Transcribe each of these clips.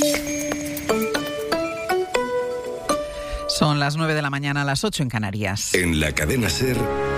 Son las 9 de la mañana, a las 8 en Canarias. En la cadena SER,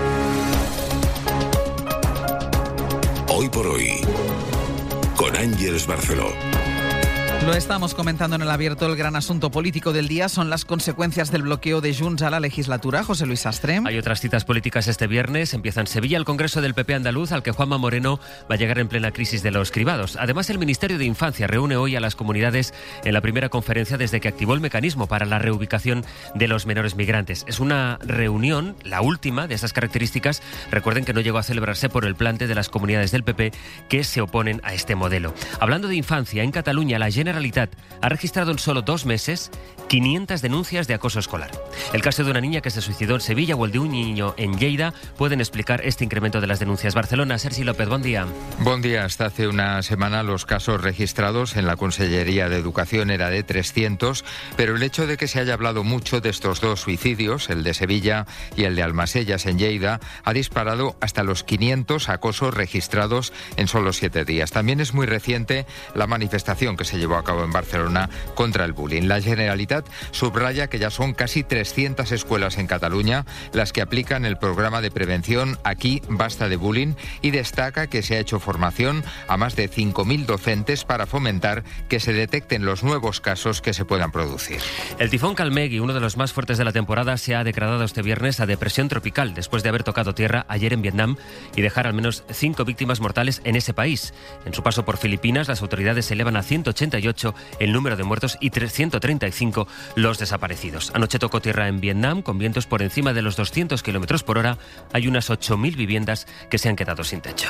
Hoy por Hoy, con Ángeles Barceló. Lo estamos comentando en el abierto. El gran asunto político del día son las consecuencias del bloqueo de Junts a la legislatura. José Luis Sastre. Hay otras citas políticas este viernes. Empieza en Sevilla el Congreso del PP andaluz, al que Juanma Moreno va a llegar en plena crisis de los cribados. Además, el Ministerio de Infancia reúne hoy a las comunidades en la primera conferencia desde que activó el mecanismo para la reubicación de los menores migrantes. Es una reunión, la última de esas características. Recuerden que no llegó a celebrarse por el plante de las comunidades del PP que se oponen a este modelo. Hablando de infancia, en Cataluña la Generalitat ha registrado en solo 2 meses 500 denuncias de acoso escolar. El caso de una niña que se suicidó en Sevilla o el de un niño en Lleida pueden explicar este incremento de las denuncias. Barcelona, Sergi López, buen día. Buen día. Hasta hace una semana los casos registrados en la Consellería de Educación era de 300, pero el hecho de que se haya hablado mucho de estos 2 suicidios, el de Sevilla y el de Almasellas en Lleida, ha disparado hasta los 500 acosos registrados en solo 7 días. También es muy reciente la manifestación que se llevó a cabo en Barcelona contra el bullying. La Generalitat subraya que ya son casi 300 escuelas en Cataluña las que aplican el programa de prevención Aquí basta de bullying y destaca que se ha hecho formación a más de 5.000 docentes para fomentar que se detecten los nuevos casos que se puedan producir. El tifón Kalmegui, uno de los más fuertes de la temporada, se ha degradado este viernes a depresión tropical después de haber tocado tierra ayer en Vietnam y dejar al menos 5 víctimas mortales en ese país. En su paso por Filipinas, las autoridades elevan a 188 el número de muertos y 135 los desaparecidos. Anoche tocó tierra en Vietnam con vientos por encima de los 200 kilómetros por hora. Hay unas 8.000 viviendas que se han quedado sin techo.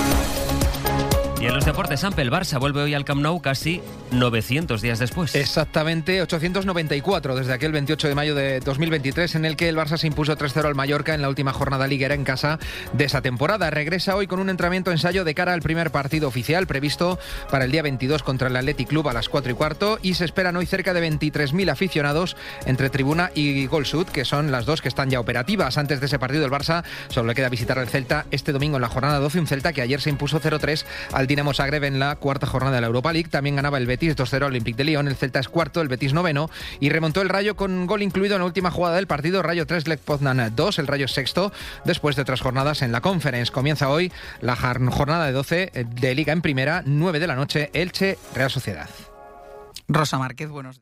Y en los deportes, Ampe, el Barça vuelve hoy al Camp Nou casi 900 días después. Exactamente, 894 desde aquel 28 de mayo de 2023 en el que el Barça se impuso 3-0 al Mallorca en la última jornada liguera en casa de esa temporada. Regresa hoy con un entrenamiento ensayo de cara al primer partido oficial previsto para el día 22 contra el Athletic Club a las 4:15 y se esperan hoy cerca de 23.000 aficionados entre tribuna y Gol Sud, que son las 2 que están ya operativas. Antes de ese partido el Barça solo le queda visitar al Celta este domingo en la jornada 12, un Celta que ayer se impuso 0-3 al Dinamo Zagreb en la cuarta jornada de la Europa League. También ganaba el Betis 2-0 al Olympique de Lyon. El Celta es cuarto, el Betis noveno y remontó el Rayo con gol incluido en la última jugada del partido. Rayo 3, Lech Poznan 2, el Rayo sexto después de otras jornadas en la Conference. Comienza hoy la jornada de 12 de Liga en primera, 9 de la noche, Elche Real Sociedad. Rosa Márquez, buenos días.